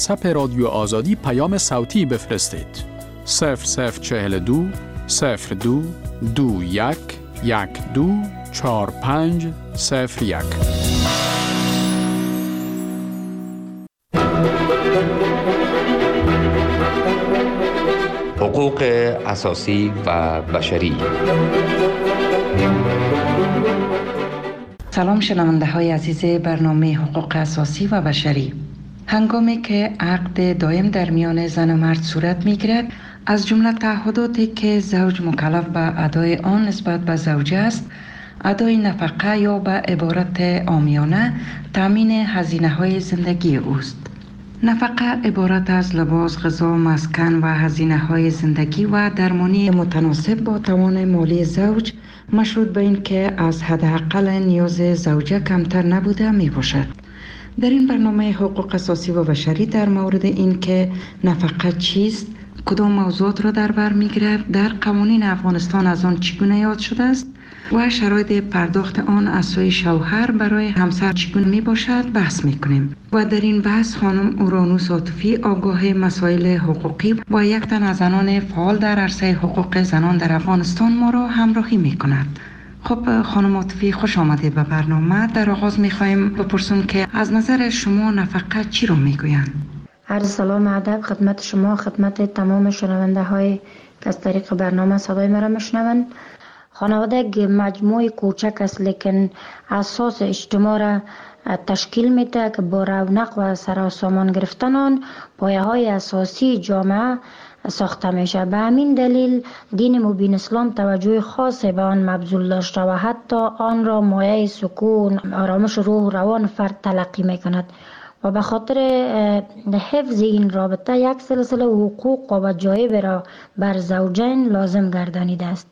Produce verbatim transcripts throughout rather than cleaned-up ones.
واتساپ رادیو آزادی پیام صوتی بفرستید. صفر صفر چهل و دو صفر دو دو یک یک دو چهار پنج صفر یک. حقوق اساسی و بشری. سلام شنونده های عزیز برنامه حقوق اساسی و بشری. هنگامی که عقد دائم در میان زن و مرد صورت می گیرد، از جمله تعهداتی که زوج مکلف به ادای آن نسبت به زوجه است، ادای نفقه یا به عبارت عامیانه تامین هزینه های زندگی اوست. نفقه عبارت از لباس، غذا، مسکن و هزینه های زندگی و درمانی متناسب با توان مالی زوج، مشروط به این که از حداقل نیاز زوجه کمتر نبوده می باشد. در این برنامه حقوق اساسی و بشری در مورد این که نفقه چیست، کدام موضوعات را در بر می گیرد، در قوانین افغانستان از آن چگونه یاد شده است و شرایط پرداخت آن از سوی شوهر برای همسر چگونه می باشد بحث می کنیم. و در این بحث خانم اورانوس عاطفی، آگاه مسائل حقوقی و یک تن از زنان فعال در عرصه حقوق زنان در افغانستان ما را همراهی می کند. خب خانم عاطفی، خوش آمده به برنامه. در آغاز می خواهیم بپرسیم که از نظر شما نفقه چی رو می گویند؟ عرض سلام ادب خدمت شما، خدمت تمام شنونده های که از طریق برنامه صدای مرا میشنوند. خانواده یک مجموعه کوچک است لیکن اساس اجتماع را تشکیل میده که با رونق و سر و سامان گرفتن آن پایه های اساسی جامعه ساخته میشه. به همین دلیل دین مبین اسلام توجه خاصی به آن مبذول داشته و حتی آن را مایه سکون، آرامش روح و روان فرد تلقی میکند و به خاطر حفظ این رابطه یک سلسله حقوق و وجایب را بر زوجین لازم گردانیده است.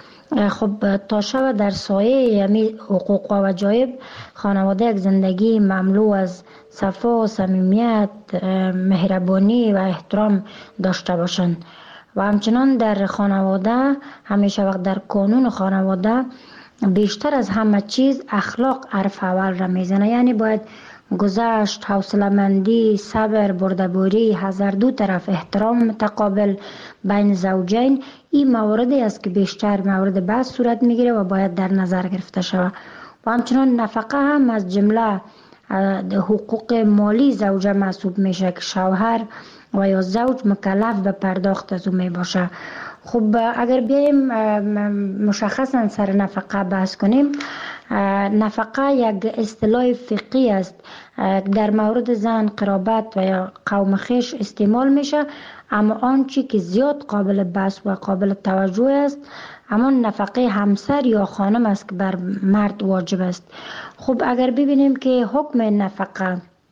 خب تا شب در سایه یمی حقوق و وجایب خانواده یک زندگی مملو از صفا و صمیمیت، مهربانی و احترام داشته باشند و همچنان در خانواده همیشه وقت در قانون خانواده بیشتر از همه چیز اخلاق حرف اول را میزنه. یعنی باید گذشت، حوصله‌مندی، صبر، بردباری، هر دو طرف احترام متقابل بین زوجین، این مواردی است که بیشتر مورد بحث صورت میگیره و باید در نظر گرفته شود. و همچنان نفقه هم از جمله حقوق مالی زوجه محسوب میشه که شوهر و یا زوج مکلف به پرداخت از او می باشه. خب اگر بیایم مشخصا سر نفقه بحث کنیم، نفقه یک اصطلاح فقهی است در مورد زن، قرابت و یا قوم خویش استعمال میشه، اما آنچه که زیاد قابل بحث و قابل توجه است همان نفقه همسر یا خانم است که بر مرد واجب است. خب اگر ببینیم که حکم نفقه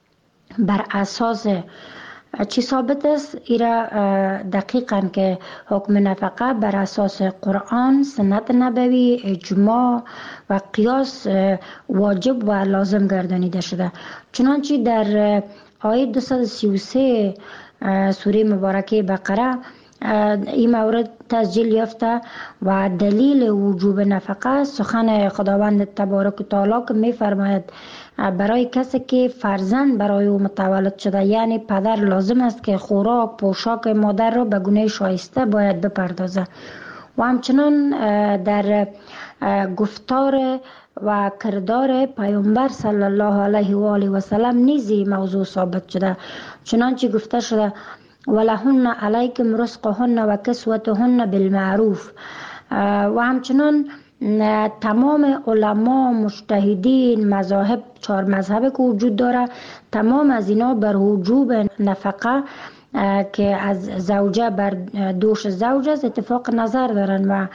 بر اساس چی ثابت است، ایرا دقیقاً که حکم نفقه بر اساس قرآن، سنت نبوی، اجماع و قیاس واجب و لازم گردانیده شده. چنانچه در آیه دویست و سی و سه سوره مبارکه بقره این مورد تسجیل یافته و دلیل وجوب نفقه سخن خداوند تبارک و تعالی که می فرماید برای کسی که فرزند برای او متولد شده، یعنی پدر، لازم است که خوراک، پوشاک مادر را به گونه شایسته باید بپردازه. و همچنان در گفتار و کردار پیامبر صلی الله علیه و آله و سلم نیز موضوع ثابت شده. چنانچه گفته شده ولهن علیکم رزقهن و کسوتهن بالمعروف. و همچنان تمام علما، مجتهدین، مذاهب، چهار مذهب که وجود داره، تمام از اینا بر وجوب نفقه که از زوجه بر دوش زوج است اتفاق نظر دارن و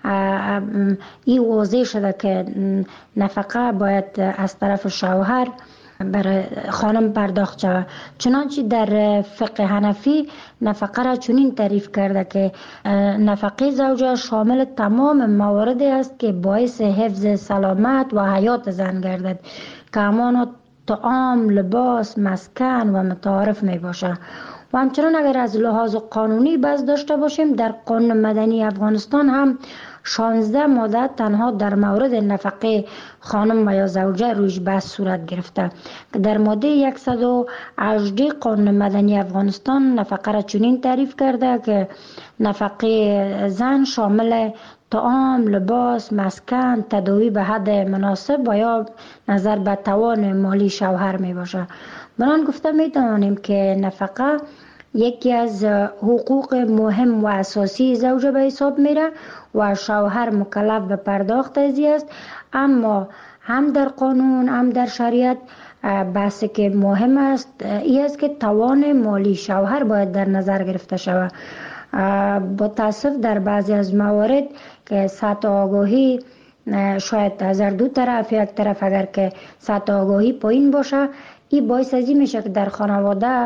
این واضح شده که نفقه باید از طرف شوهر برای خانم پرداخت شود. چنانچه در فقه حنفی نفقه را چنین تعریف کرده که نفقه زوجه شامل تمام مواردی است که باعث حفظ سلامت و حیات زن گردد که همانا طعام، لباس، مسکن و متعارف می باشه. و همچنان اگر از لحاظ قانونی بحث داشته باشیم، در قانون مدنی افغانستان هم شانزده ماده تنها در مورد نفقه خانم و یا زوجه رویش بحث صورت گرفته که در ماده صد و هجده قانون مدنی افغانستان نفقه را چنین تعریف کرده که نفقه زن شامل طعام، لباس، مسکن، تداوی به حد مناسب و یا نظر به توان مالی شوهر می باشه. بنان گفته می توانیم که نفقه یکی از حقوق مهم و اساسی زوجه به حساب میره و شوهر مکلف به پرداخت ازی است، اما هم در قانون هم در شریعت بحثی که مهم است این است که توان مالی شوهر باید در نظر گرفته شود. با تاسف در بعضی از موارد که سطح آگاهی شاید از هر دو طرف، یک طرف اگر که سطح آگاهی پایین باشه، این باعث ازی میشه که در خانواده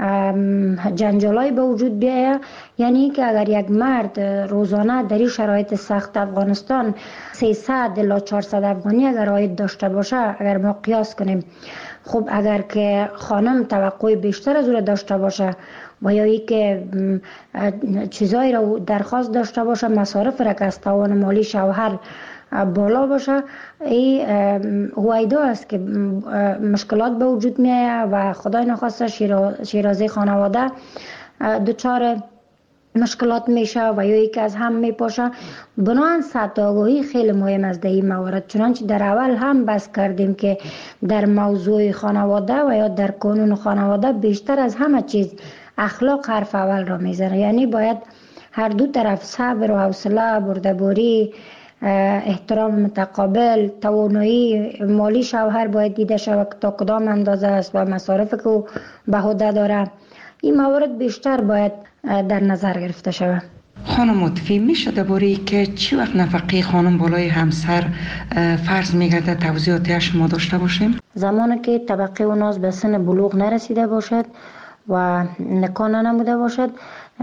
جنجالای به وجود بیاید. یعنی که اگر یک مرد روزانه در این شرایط سخت افغانستان سیصد الی چهارصد افغانی اگر عاید داشته باشه، اگر ما قیاس کنیم، خب اگر که خانم توقع بیشتر از او داشته باشه و یا ای که چیزایی را درخواست داشته باشه، مصارف را که از توان مالی شوهر بالا باشه، این هویدا است که مشکلات به وجود می آید و خدای نخواسته شیرازه خانواده دچار مشکلات میشه و یا یکی از هم میپاشه. بنابراین سطح آگاهی خیلی مهم است در این موارد. چنانچه در اول هم بحث کردیم که در موضوع خانواده و یا در قانون خانواده بیشتر از همه چیز اخلاق حرف اول را میزنه. یعنی باید هر دو طرف صبر و حوصله، بردباری، احترام متقابل، توانایی مالی شوهر باید دیده شود تا کدام اندازه است و مصارف که او به عهده داره. این موارد بیشتر باید در نظر گرفته شود. خانم مطفی، میشه درباره که چی وقت نفقه خانم بالای همسر فرض میگرده توضیحاتش ما داشته باشیم؟ زمانی که طبقه اوناز به سن بلوغ نرسیده باشد و نکاح نموده باشد،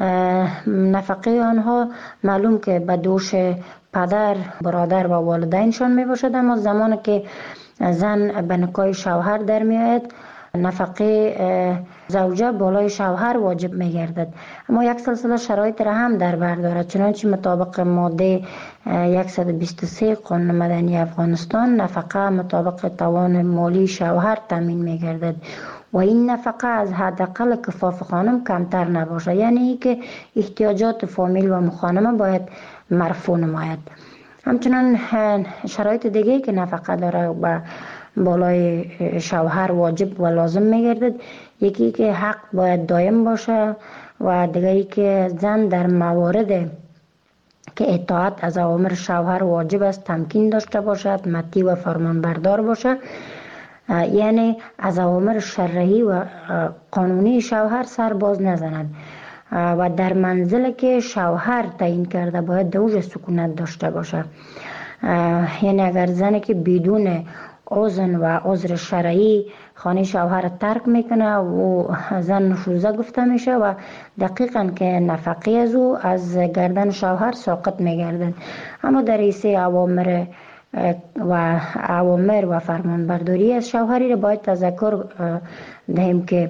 نفقه آنها معلوم که به دوش پدر، برادر و والدینشان می باشد، اما زمانی که زن به نکاح شوهر در می آید، نفقه زوجه بالای شوهر واجب می گردد. اما یک سلسله شرایط را هم در بر دارد. چنانچه مطابق ماده صد و بیست و سه قانون مدنی افغانستان، نفقه مطابق توان مالی شوهر تامین می گردد و این نفقه از حداقل کفاف خانم کمتر نباشه. یعنی که احتیاجات فامیل و مخانمه باید مرفوع نماید. همچنان شرایط دیگه که نفقه داره و بالای شوهر واجب و لازم میگردد، یکی که حق باید دائم باشه و دیگری که زن در موارد که اطاعت از اوامر شوهر واجب است تمکین داشته باشد، مطیع و فرمانبردار باشه. یعنی از اوامر شرعی و قانونی شوهر سر باز نزند و در منزل که شوهر تعیین کرده باید دوج سکونت داشته باشه. یعنی اگر زنی که بدون اذن و عذر شرعی خانه شوهر ترک میکنه و زن نشوزه گفته میشه و دقیقاً که نفقه از او از گردن شوهر ساقط میگردن. اما در ایسه اوامر و اوامر و فرمانبرداری از شوهری را باید تذکر دهیم که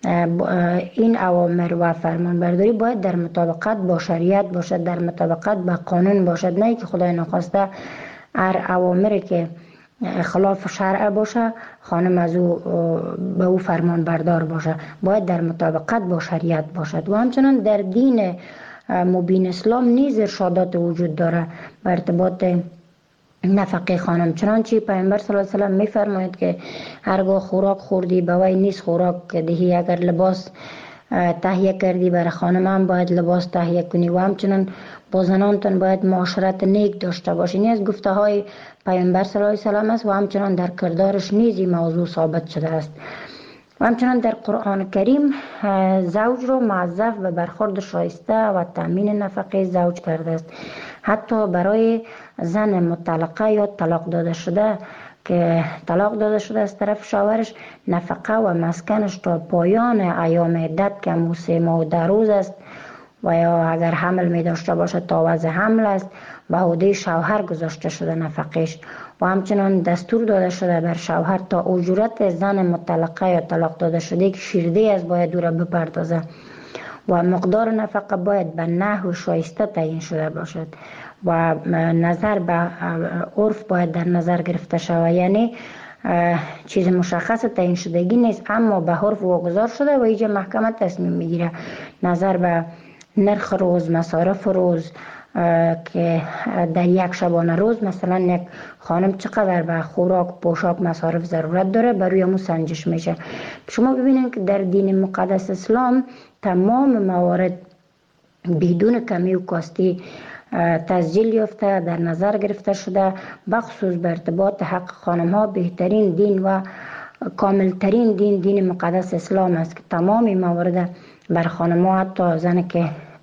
این اوامر و فرمانبرداری باید در مطابقت با شریعت باشد، در مطابقت با قانون باشد، نه که خدای نخواسته هر اوامری که خلاف شرع باشه خانم از او به او فرمان بردار باشه. باید در مطابقت با شریعت باشد. و همچنان در دین مبین اسلام نیز ارشادات وجود داره به ارتباط نفقه خانم. چنانچه پیامبر صلی الله علیه و سلم میفرماید که هرگاه خوراک خوردی به وی نیست خوراک دهی، اگر لباس تهیه کردی برای خانم هم باید لباس تهیه کنی و همچنان با زنانتون باید معاشرت نیک داشته باشی. این از گفته های پیامبر صلی الله علیه و سلم است و همچنان در کردارش نیز این موضوع ثابت شده است. و همچنان در قرآن کریم زوج رو موظف به برخورد شایسته و تامین نفقه زوج کرده است. حتی برای زن مطلقه یا طلاق داده شده که طلاق داده شده از طرف شوهرش، نفقه و مسکنش تا پایان ایام عدت که همون سه ماه و ده روز است و یا اگر حمل می داشته باشه تا وضع حمل است به عهده شوهر گذاشته شده نفقش. و همچنان دستور داده شده بر شوهر تا اجورت زن مطلقه یا طلاق داده شده که شیرده از باید او را بپردازه. و مقدار نفقه باید به نحو شایسته تعیین شده باشد و نظر به عرف باید در نظر گرفته شود. یعنی چیز مشخص تعیین شدگی نیست، اما به عرف واگذار شده و اینجا محکمه تصمیم میگیره نظر به نرخ روز، مصارف روز، که در یک شبانه روز مثلا یک خانم چقدر به خوراک، پوشاک، مصارف ضرورت داره، بر روی امو سنجش میشه. شما ببینید که در دین مقدس اسلام تمام موارد بدون کمی و کاستی تسجیل یافته، در نظر گرفته شده، بخصوص به ارتباط حق خانم ها. بهترین دین و کاملترین دین دین مقدس اسلام است که تمامی موارد بر خانم ها، حتی زنی که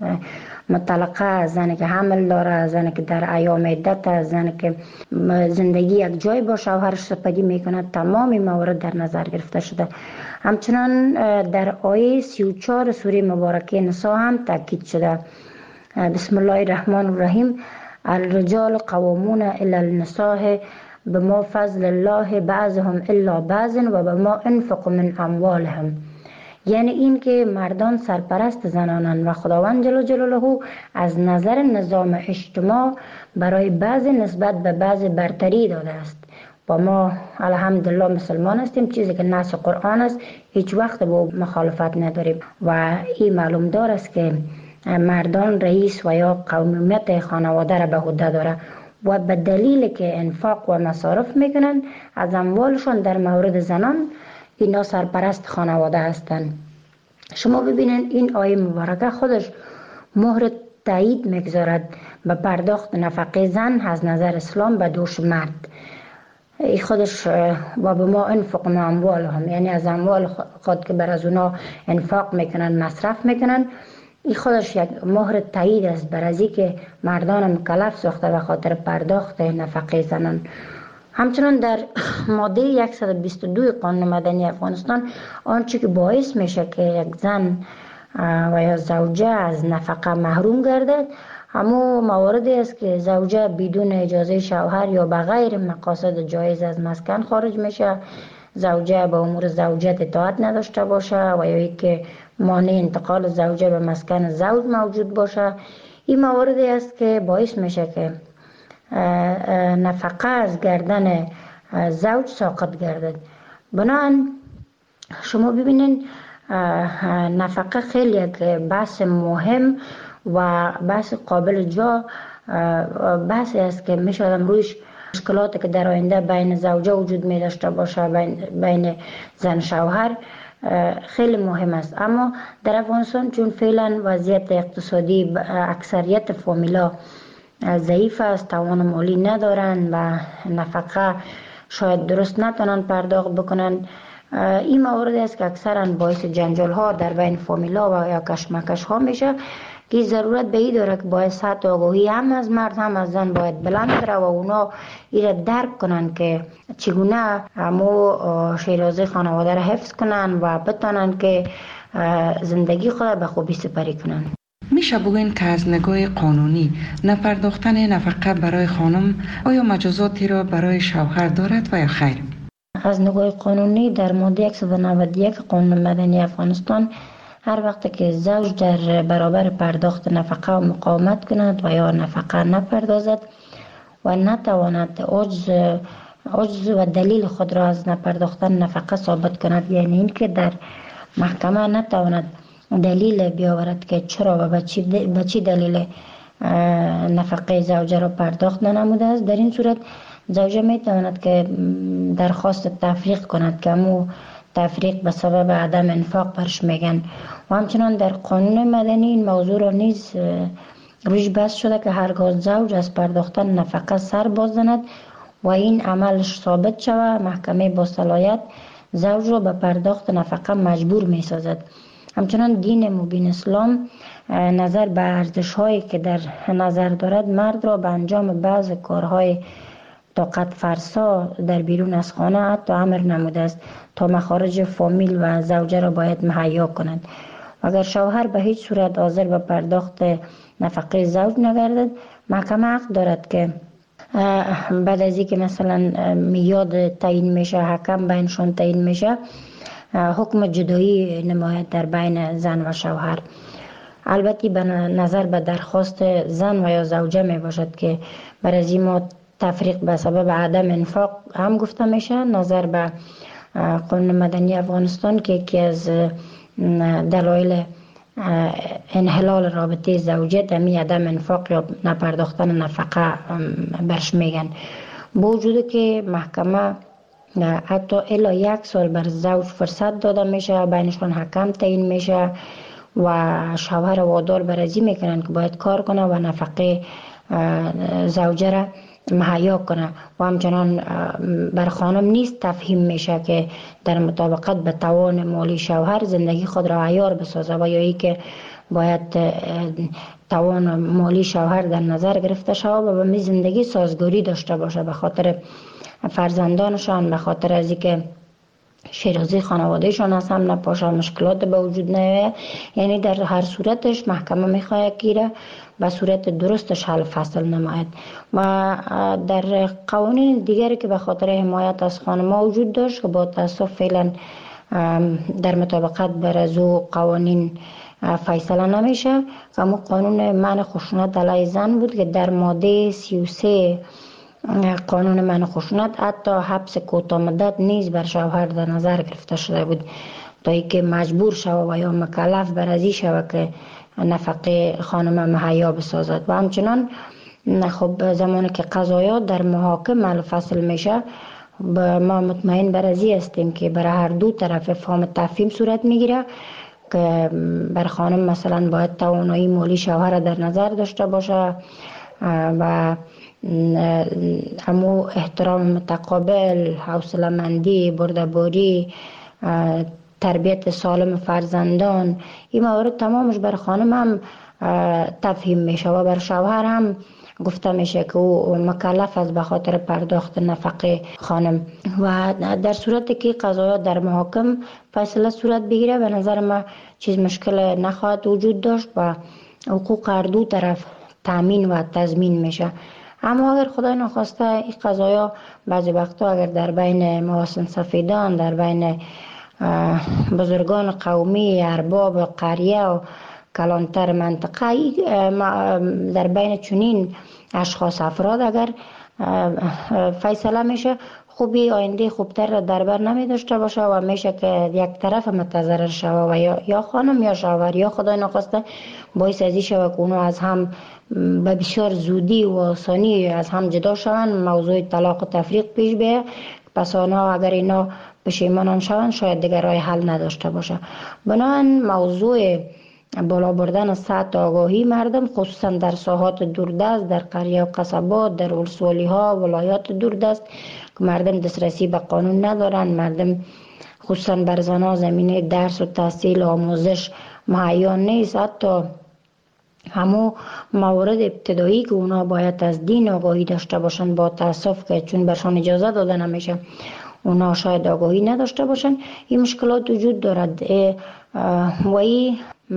مطلقه، زنی که حمل داره، زنی که در ایام عدت، زنی که زندگی یک جای با شوهرش سپری میکنه، تمامی موارد در نظر گرفته شده. همچنان در آیه سی و چهار سوره مبارکه نساء هم تاکید شده. بسم الله الرحمن الرحیم: الرجال قوامون الی النساء بما فضل الله بعضهم الا بعض و بما انفقوا من اموالهم. یعنی این که مردان سرپرست زنانند و خداوند جل جلاله از نظر نظام اجتماع برای بعض نسبت به بعض برتری داده است. و ما الحمدلله مسلمان هستیم، چیزی که نص قرآن است هیچ وقت با مخالفت نداریم و این معلوم دار است که مردان رئیس و یا قومیت خانواده را به عهده داره و به دلیل که انفاق و مصارف میکنن از اموالشون در مورد زنان، اینا سرپرست خانواده هستند. شما ببینید این آیه مبارکه خودش مهر تایید میگذارد به پرداخت نفقه زن از نظر اسلام به دوش مرد. ای خودش و به ما انفق من اموالهم، یعنی از اموال خود که بر از اونا انفاق میکنن، مصرف میکنن، این خودش یک مهر تایید است بر از که مردان مکلف ساخته به خاطر پرداخت نفقه زنان. همچنان در ماده صد و بیست و دو قانون مدنی افغانستان آنچه که باعث میشه که یک زن و یا زوجه از نفقه محروم گردد، همو مواردی است که زوجه بدون اجازه شوهر یا بغیر مقاصد جایز از مسکن خارج میشه، زوجه به امور زوجت اطاعت نداشته باشه و یا ای که مانع انتقال زوجه به مسکن زوج موجود باشه. این مواردی است که باعث میشه که نفقه از گردن زوج ساقط گردد. بنابراین شما ببینید نفقه خیلی یک بحث مهم و بحث قابل جا بحثی است که میشه آدم رویش مشکلاتی که در آینده بین زوجه وجود می داشته باشه، بین, بین زن شوهر، خیلی مهم است. اما در افغانستان چون فعلا وضعیت اقتصادی اکثریت فامیلا ضعیف است، توان مالی ندارن و نفقه شاید درست نتونن پرداخت بکنن، این موارد است که اکثرا باعث جنجال ها در بین فامیلا و یا کشمکش ها میشه که ضرورت به این داره که باید سطح آگاهی هم از مرد هم از زن باید بلند بره و اونا ایره درک کنن که چگونه همو شیرازه خانواده را حفظ کنن و بتونن که زندگی خود به خوبی سپری کنن. میشه بگوین که از نگاه قانونی نپرداختن نفقه برای خانم آیا مجازاتی را برای شوهر دارد و یا خیر؟ از نگاه قانونی در ماده صد و نود و یک قانون مدنی افغانستان هر وقت که زوج در برابر پرداخت نفقه و مقاومت کند و یا نفقه نپردازد و نتواند عجز عجز و دلیل خود را از نپرداختن نفقه ثابت کند، یعنی این که در محکمه نتواند دلیل بیاورد که چرا و به چی دلیل نفقه زوجه را پرداخت ننموده است، در این صورت زوجه می تواند که درخواست تفریق کند که امو تفریق به سبب عدم انفاق برش میگن. و همچنان در قانون مدنی این موضوع را نیز روش بحث شده که هرگاه زوج از پرداختن نفقه سر باز زند و این عملش ثابت شود، محکمه با صلاحیت زوج را به پرداخت نفقه مجبور می سازد. همچنان دین مبین اسلام نظر به ارزش هایی که در نظر دارد مرد را به انجام بعض کارهای طاقت فرسا در بیرون از خانه حتی امر نموده است تا مخارج فامیل و زوجه را باید مهیا کنند. اگر شوهر به هیچ صورت حاضر به پرداخت نفقه زوج نگردد، محکمه حق دارد که بعد از اینکه مثلا میاد تعیین میشه، حکم بینشون تعیین میشه، حکم جدایی نماید در بین زن و شوهر. البته به نظر به درخواست زن و یا زوجه می باشد که بر از این ما تفریق به سبب عدم انفاق هم گفته میشه. نظر به قانون مدنی افغانستان که یکی از دلایل انحلال رابطه زوجیت همین عدم انفاق یا نپرداختن نفقه برش میگن. با وجود که محکمه حتی الی یک سال بر زوج فرصت داده میشه، بینشون حکم تعیین میشه و شوهر وادار برازی میکنن که باید کار کنه و نفقه زوجه را مهیا کنه و همچنان بر خانم نیست تفهیم میشه که در مطابقت به توان مالی شوهر زندگی خود را عیار بسازه و یا ای که باید توان مالی شوهر در نظر گرفته شود و به می زندگی سازگاری داشته باشه به خاطر فرزندانشان، به خاطر از اینکه شیرازی خانوادهشان از هم نپاشه، مشکلات به وجود نیاید. یعنی در هر صورتش محکمه میخواهد که به صورت درستش حل فصل نماید. و در قوانین دیگری که به خاطر حمایت از خانم‌ها وجود داشت که با تاسف فعلا در مطابقت بر از او قوانین فیصله نمیشه، اما قانون منع خشونت علیه زن بود که در ماده سی و سه قانون منع خشونت حتی حبس کوتاه مدت نیز بر شوهر در نظر گرفته شده بود تا اینکه مجبور شود و یا مکلف بر ازی شود که نفقه خانم مهیا بسازد. و همچنان خب زمانی که قضایات در محاکم فصل میشه ما مطمئن بر ازی هستیم که برای هر دو طرف فهم تفهیم صورت میگیره که بر خانم مثلا باید توانایی مالی شوهر در نظر داشته باشه و امو احترام متقابل، حوصله مندی، بردباری، تربیت سالم فرزندان، این موارد تمامش بر خانم هم تفهیم میشه و بر شوهر هم گفته میشه که او مکلف است به خاطر پرداخت نفقه خانم. و در صورتی که قضایات در محاکم فیصله صورت بگیره به نظر ما چیز مشکل نخواهد وجود داشت و حقوق هر دو طرف تامین و تضمین میشه. اما اگر خدای نخواسته این قضایا بعضی وقتا اگر در بین محاسن سفیدان، در بین بزرگان قومی، ارباب قریه و کلانتر منطقه، در بین چنین اشخاص افراد اگر فیصله میشه خوبی آینده خوبتر را در بر نمی داشته باشه و میشه که یک طرف متضرر شوه و یا, یا خانم یا شوهر یا خدای نخواسته باعث ازی شوه که اونو از هم به بسیار زودی و آسانی از هم جدا شوند، موضوع طلاق و تفریق پیش بیه. پس آنها اگر اینا پشیمانان شوند شاید دیگر راه حل نداشته باشه. بنابراین موضوع بالا بردن سطح آگاهی مردم خصوصا در ساحات دوردست، در قریه و قصبات، در ولسوالی ها، ولایات دوردست که مردم دسترسی به قانون ندارن، مردم خصوصا بر زنها زمینه درس و تحصیل و آموزش مهیا نیست. حتی همو موارد ابتدایی که اونا باید از دین آگاهی داشته باشن با تاسف که چون برشان اجازه داده نمیشه اونا شاید آگاهی نداشته باشن. این مشکلات وجود دارد و این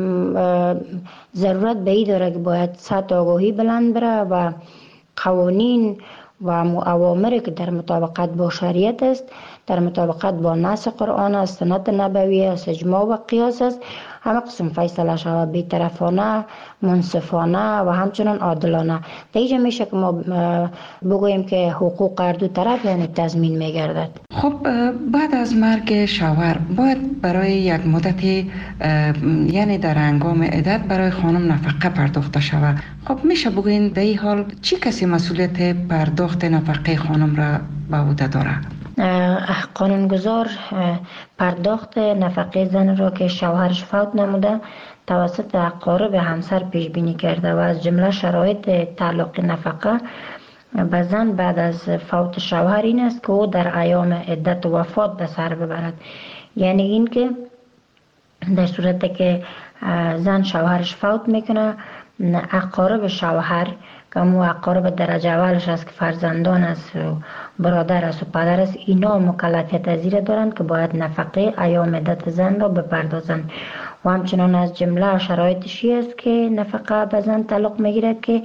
ضرورت به این داره که باید سطح آگاهی بلند بره و قوانین و اوامری که در مطابقت با شریعت است، در مطابقت با نص قرآن است، سنت نبوی است، اجماع و قیاس است، همه قسم فیصله شود بی‌طرفانه، منصفانه و همچنان عادلانه. دیگه میشه که ما بگوییم که حقوق هر دو طرف یعنی تضمین میگردد. خب بعد از مرگ شوهر باید برای یک مدتی یعنی در هنگام عدت برای خانم نفقه پرداخته شود. خب میشه بگوین در این حال چی کسی مسئولیت پرداخت نفقه خانم را به عهده داره؟ قانونگذار پرداخت نفقه زن را که شوهرش فوت نموده توسط اقارب همسر پیش بینی کرده و از جمله شرایط تعلق نفقه به زن بعد از فوت شوهر این است که او در ایام عدت و وفات به سر ببرد. یعنی این که در صورتی که زن شوهرش فوت میکنه اقارب شوهر که مو اقارب درجه اولش است که فرزندان است و برادر است و پدر است، اینا مکلفیت از زیر دارند که باید نفقه ایام عدت زن را بپردازند. و همچنان از جمله شرایطشی است که نفقه به زن تعلق میگیرد که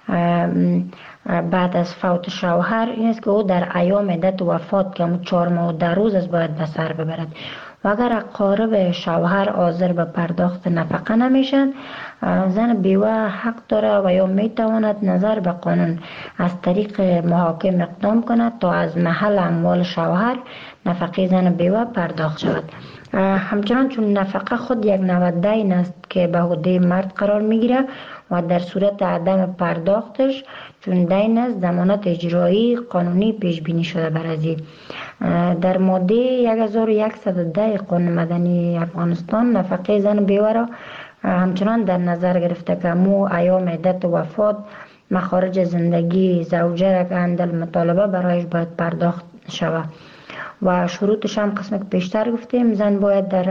بعد از فوت شوهر این است که او در ایام عدت و وفات که همون چهار ماه و ده روز است باید به سر ببرد. و اگر اقارب شوهر حاضر به پرداخت نفقه نمیشن، زن بیوه حق داره و یا میتواند نظر به قانون از طریق محاکم اقدام کند تا از محل اموال شوهر نفقه زن بیوه پرداخت شود. همچنان چون نفقه خود یک نوع دین است که به عهده مرد قرار میگیره و در صورت عدم پرداختش چون دین است ضمانت اجرایی قانونی پیش بینی شده بر ازی. در ماده هزار و صد و ده قانون مدنی افغانستان نفقه زن بیوه را همچنان در نظر گرفته که مو ایام عدت وفات مخارج زندگی زوجه را که اندل مطالبه برایش باید پرداخت شود و شروطش هم قسم که پیشتر گفتیم زن باید در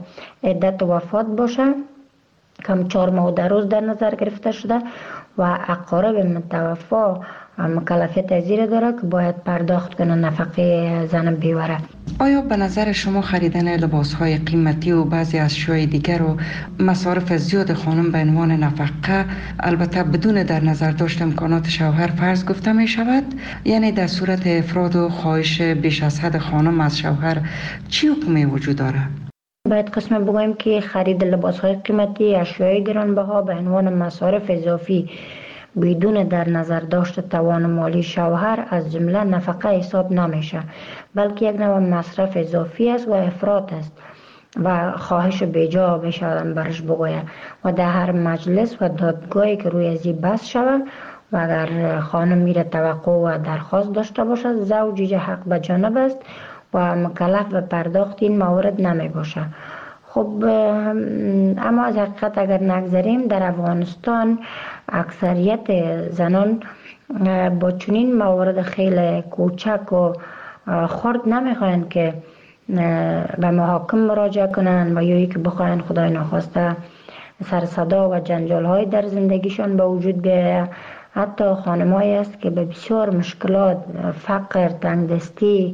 عدت وفات باشه کم چهار ماه در روز در نظر گرفته شده و اقارب متوفا مکلفیت زیر داره که باید پرداخت کنه نفقه زن بیوه. آیا به نظر شما خریدن لباس‌های قیمتی و بعضی اشیاء دیگر و مصارف زیاد خانم به عنوان نفقه البته بدون در نظر داشت امکانات شوهر فرض گفته می شود؟ یعنی در صورت افراد و خواهش بیش از حد خانم از شوهر چی حکمی وجود داره؟ باید قسم بگویم که خرید لباس‌های قیمتی اشیاء گرانبها به عنوان مصارف اضافی بدون در نظر داشت توان مالی شوهر از جمله نفقه حساب نمیشه، بلکه یک نوع مصرف اضافی است و افراط است و خواهش بیجا بشودن برش بگوید و در هر مجلس و دادگاهی که روی ازی بحث شود و اگر خانم میره توقع و درخواست داشته باشد زوج حق به جانب است و مکلف به پرداخت این موارد نمی باشه. خب اما از حقیقت اگر نگذاریم در افغانستان اکثریت زنان با چنین موارد خیلی کوچک و خرد نمیخواین که به محاکم مراجعه کنن و یا که بخواین خدای ناخواسته سر صدا و جنجال های در زندگیشان به وجود بیاید. حتی خانمایی است که به بسیار مشکلات فقر تنگدستی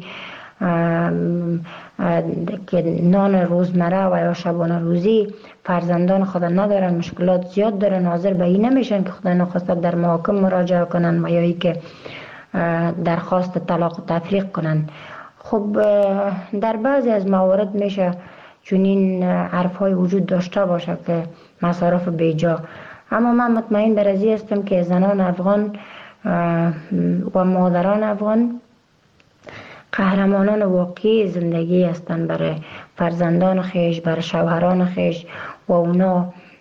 که نان روزمره و یا شبانه روزی فرزندان خود ندارن مشکلات زیاد دارن حاضر به این نمیشن که خدا نخواسته در محاکم مراجعه کنن و یا ای که درخواست طلاق و تفریق کنن. خب در بعضی از موارد میشه چنین حرف های وجود داشته باشه که مصارف بیجا، اما من مطمئن بر ازی هستم که زنان افغان و مادران افغان قهرمانان واقعی زندگی هستند برای فرزندان خیش، برای شوهران خیش و اونا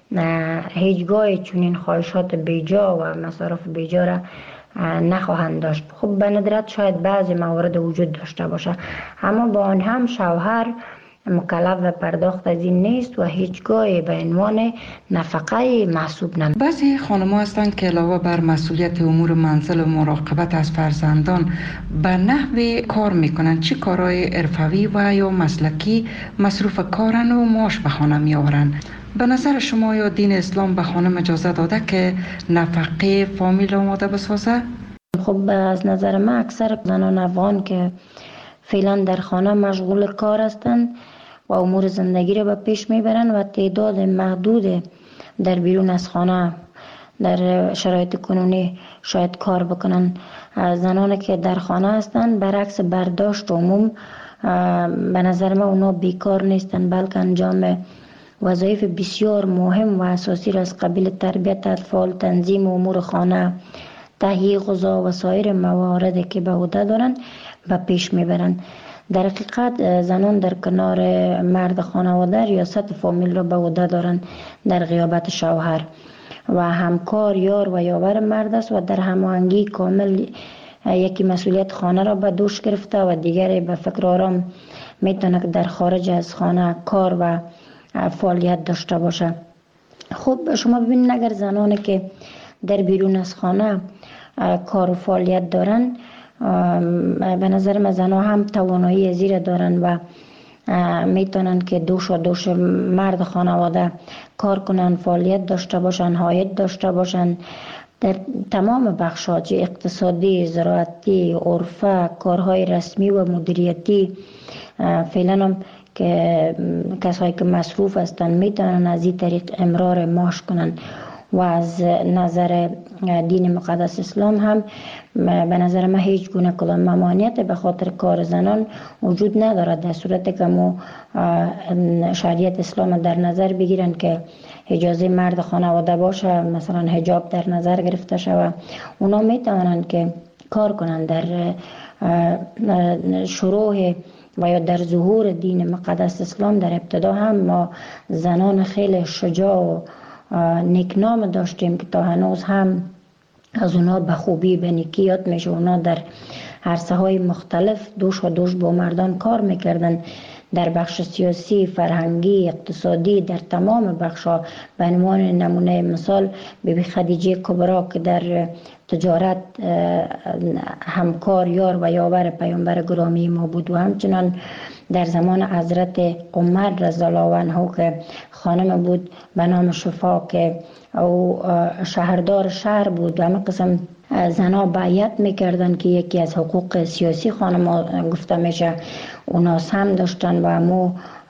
هیچگاه چنین خواهشات بیجا و مصارف بیجا را نخواهند داشت. خب به ندرت شاید بعضی موارد وجود داشته باشه، اما با آن هم شوهر مکلف و پرداخت از این نیست و هیچگاه به عنوان نفقه محسوب نمی. بعضی خانم‌ها هستند که علاوه بر مسئولیت امور منزل و مراقبت از فرزندان به نحوی کار میکنن. چه کارهای حرفوی و یا مسلکی مصروف کارن و معاش به خانه میآورن؟ به نظر شما یا دین اسلام به خانم اجازه داده که نفقه فامیل آماده بسازه؟ خب از نظر من اکثر زنان افغان که فعلا در خانه مشغول کار هستند و امور زندگی را به پیش میبرند و تعداد محدود در بیرون از خانه در شرایط کنونی شاید کار بکنن. زنانی که در خانه هستند برعکس برداشت عموم به نظر من اونا بیکار نیستند، بلکه انجام وظایف بسیار مهم و اساسی را از قبیل تربیت اطفال، تنظیم امور خانه، تهیه غذا و سایر مواردی که به عهده دارند به پیش میبرند. در حقیقت زنان در کنار مرد خانواده ریاست فامیل را به عهده دارند در غیابت شوهر و همکار یار و یاور مرد است و در هماهنگی کامل یکی مسئولیت خانه را به دوش گرفته و دیگری به فکر آرام میتونه که در خارج از خانه کار و فعالیت داشته باشه. خب شما ببینید اگر زنانی که در بیرون از خانه کار و فعالیت دارن، به نظر من زنها هم توانایی زیر دارن و میتونن که دوش و دوش مرد خانواده کار کنن، فعالیت داشته باشن، حایط داشته باشن در تمام بخشات اقتصادی، زراعتی، عرفه، کارهای رسمی و مدیریتی. فعلا هم که کسایی که مصروف هستن میتونن از این طریق امرار معاش کنن و از نظر دین مقدس اسلام هم به نظر من هیچ گونه کدام ممانعت به خاطر کار زنان وجود ندارد، در صورتی که ما شریعت اسلام در نظر بگیرن که اجازه مرد خانواده باشه، مثلا حجاب در نظر گرفته شود، اونا می توانند که کار کنند. در شروع و یا در ظهور دین مقدس اسلام در ابتدا هم ما زنان خیلی شجاع و نیکنام داشتیم که تا هنوز هم از اونا به خوبی به نیکی یاد میشه. اونا در عرصه های مختلف دوش و دوش با مردان کار میکردن، در بخش سیاسی، فرهنگی، اقتصادی، در تمام بخشا. به عنوان نمونه مثال بیبی خدیجه کبرا که در تجارت همکار یار و یاور پیامبر گرامی ما بود، و همچنان در زمان حضرت عمر رضی الله عنه که خانم بود به نام شفا که او شهردار شهر بود و همه قسم زنا بیعت میکردن که یکی از حقوق سیاسی خانم گفته میشه اونا هم داشتن و امو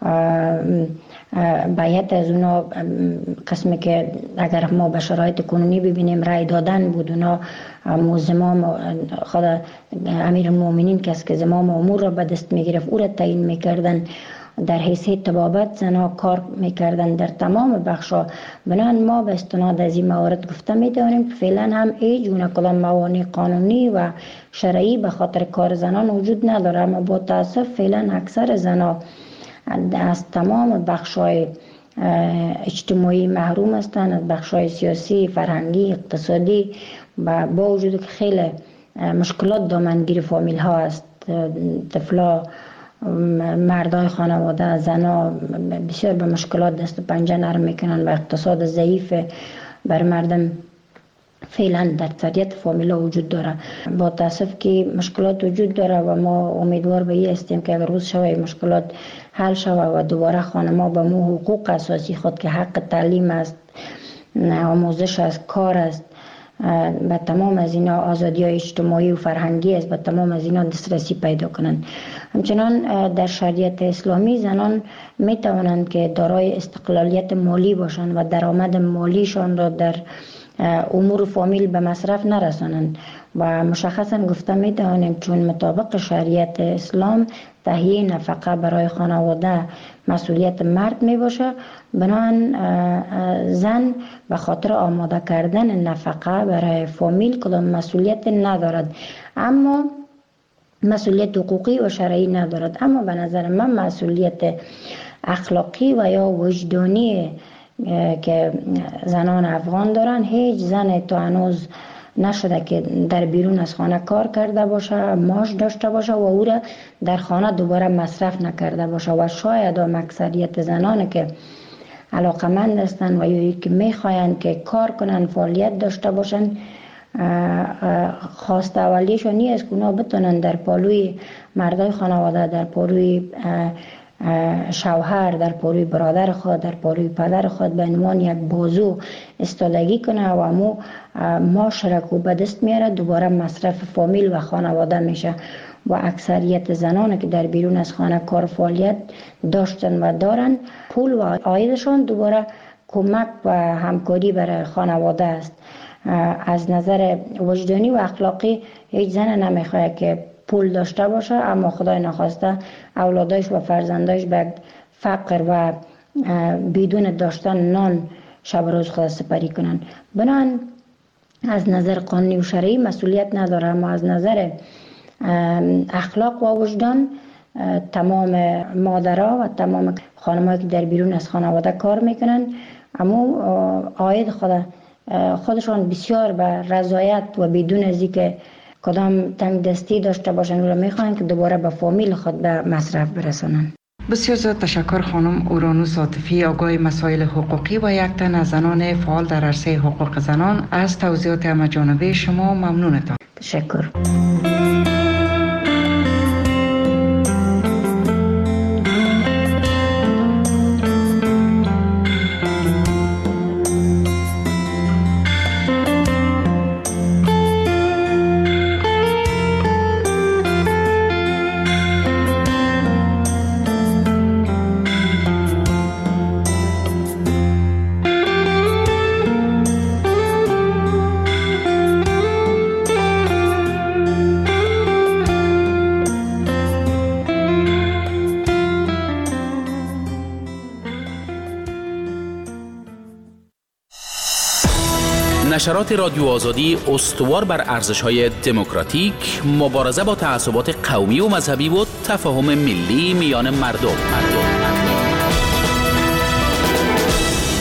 بیعت از اونا قسمی که اگر ما به شرایط کنونی ببینیم رای دادن بود. اونا امو زمام خود امیر المؤمنین کس که زمام امور را به دست میگرفت او را تعیین میکردن، در حیثیت طبابت زنها کار میکردن در تمام بخشا. بنابراین ما به استناد از این موارد گفته میتونیم که فعلا هم هیچ گونه کدام موانع قانونی و شرعی به خاطر کار زنان وجود نداره، اما با تاسف فعلا اکثر زنها از تمام بخشای اجتماعی محروم هستند، از بخشای سیاسی، فرهنگی، اقتصادی، و با وجود که خیلی مشکلات دامنگیر فامیل ها است. طفلا، مردای خانواده، زنا بسیار به مشکلات دست و پنجه نرم میکنن و اقتصاد ضعیف بر مردم فعلا در اکثریت فامیلا وجود داره. با تاسف که مشکلات وجود داره و ما امیدوار به این هستیم که اگر روز شوه مشکلات حل شوه و دوباره خانما به مو حقوق اساسی خود که حق تعلیم است، آموزش است، کار است، به تمام از اینا آزادی های اجتماعی و فرهنگی است، به تمام از اینا دسترسی پیدا کنند. همچنان در شریعت اسلامی زنان می توانند که دارای استقلالیت مالی باشند و درآمد مالیشان را در امور فامیل به مصرف نرسانند و مشخصا گفته می توانیم چون مطابق شریعت اسلام تهیه نفقه برای خانواده مسئولیت مرد می باشه، بنابراین زن به خاطر آماده کردن نفقه برای فامیل کدام مسئولیت ندارد، اما مسئولیت حقوقی و شرعی ندارد. اما به نظر من مسئولیت اخلاقی و یا وجدانی که زنان افغان دارن، هیچ زن تا هنوز نشده که در بیرون از خانه کار کرده باشه، معاش داشته باشه و او را در خانه دوباره مصرف نکرده باشه. و شاید هم اکثریت زنان که علاقمند هستند و یا که میخواین که کار کنن، فعالیت داشته باشن، خواست اولیشون نیست که اونا بتونن در پالوی مردای خانواده، در پالوی شوهر، در پالوی برادر خود، در پالوی پدر خود به عنوان یک بازو استادگی کنه و امو معاشره کو به دست میاره، دوباره مصرف فامیل و خانواده میشه. و اکثریت زنان که در بیرون از خانه کار فعالیت داشتن و دارن، پول و عایدشان دوباره کمک و همکاری برای خانواده است. از نظر وجدانی و اخلاقی هیچ زن نمیخواد که پول داشته باشه اما خدای نخواسته اولادش و فرزندش به فقر و بدون داشتن نان شب روز خود سپری کنن. بنابراین از نظر قانونی و شرعی مسئولیت نداره، اما از نظر اخلاق و وجدان تمام مادرها و تمام خانم‌هایی که در بیرون از خانواده کار میکنن اما عاید خود خودشان بسیار به رضایت و بدون از اینکه کدام تنگ دستی داشته باشن و میخوان که دوباره به فامیل خود به مصرف برسانن. بسیار زیاد تشکر خانم اورانوس عاطفی، آگاه مسائل حقوقی و یک تن از زنان فعال در عرصه حقوق زنان. از توضیحات همه‌جانبه شما ممنونتم. تشکر. نشرات رادیو آزادی استوار بر ارزش‌های دموکراتیک، مبارزه با تعصبات قومی و مذهبی و تفاهم ملی میان مردم. مردم.